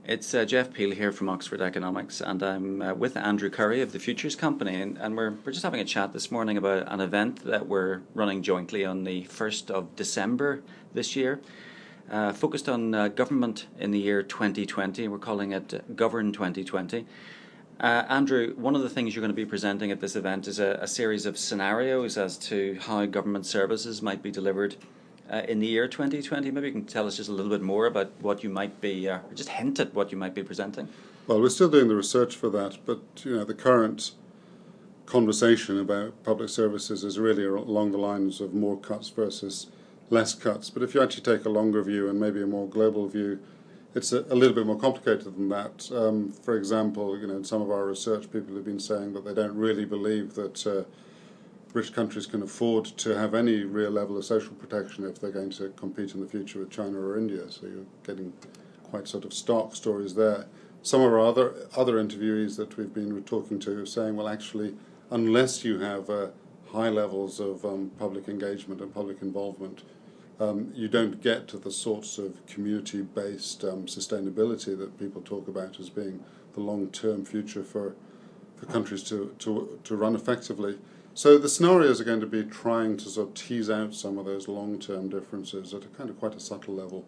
It's Jeff Peel here from Oxford Economics, and I'm with Andrew Curry of the Futures Company, and we're just having a chat this morning about an event that we're running jointly on the 1st of December this year, focused on government in the year 2020. We're calling it Govern 2020. Andrew, one of the things you're going to be presenting at this event is a series of scenarios as to how government services might be delivered in the year 2020. Maybe you can tell us just a little bit more about what you might be, or just hint at what you might be presenting. Well, we're still doing the research for that, but the current conversation about public services is really along the lines of more cuts versus less cuts. But if you actually take a longer view and maybe a more global view, it's a little bit more complicated than that. For example, in some of our research, people have been saying that they don't really believe that rich countries can afford to have any real level of social protection if they're going to compete in the future with China or India. So you're getting quite sort of stark stories there. Some of our other interviewees that we've been talking to are saying, well, actually, unless you have high levels of public engagement and public involvement, you don't get to the sorts of community-based sustainability that people talk about as being the long-term future for countries to run effectively. So the scenarios are going to be trying to sort of tease out some of those long-term differences at a kind of quite a subtle level,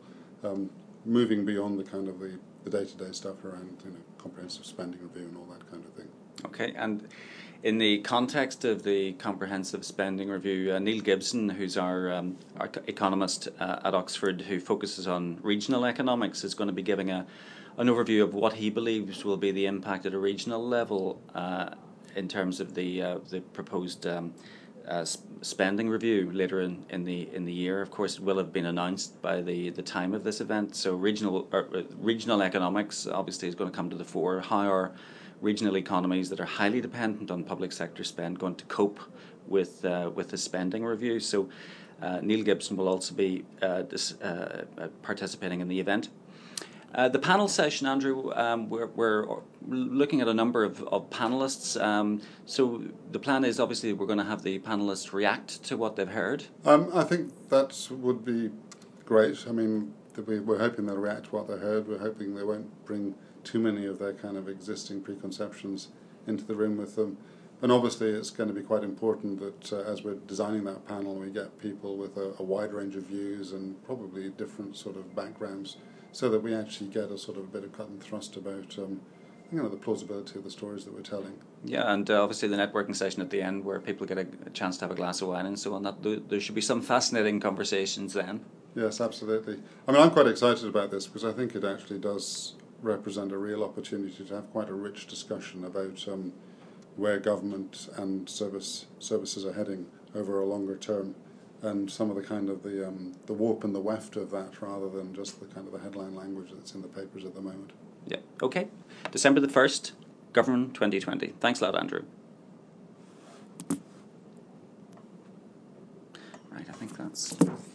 moving beyond the kind of the day-to-day stuff around comprehensive spending review and all that kind of thing. Okay, and in the context of the comprehensive spending review, Neil Gibson, who's our economist at Oxford, who focuses on regional economics, is going to be giving an overview of what he believes will be the impact at a regional level in terms of the proposed spending review later in the year. Of course, it will have been announced by the time of this event. So regional economics obviously is going to come to the fore. How are regional economies that are highly dependent on public sector spend going to cope with the spending review? So Neil Gibson will also be participating in the event. The panel session, Andrew, we're looking at a number of panellists. So the plan is obviously we're going to have the panellists react to what they've heard. I think that would be great. I mean, we're hoping they'll react to what they heard. We're hoping they won't bring too many of their kind of existing preconceptions into the room with them. And obviously it's going to be quite important that as we're designing that panel, we get people with a wide range of views and probably different sort of backgrounds, so that we actually get a sort of a bit of cut and thrust about the plausibility of the stories that we're telling. Yeah, and obviously the networking session at the end where people get a chance to have a glass of wine and so on. There should be some fascinating conversations then. Yes, absolutely. I mean, I'm quite excited about this because I think it actually does represent a real opportunity to have quite a rich discussion about where government and services are heading over a longer term, and some of the kind of the warp and the weft of that, rather than just the kind of the headline language that's in the papers at the moment. Yeah. Okay. December the 1st, Govern 2020. Thanks a lot, Andrew. Right, I think that's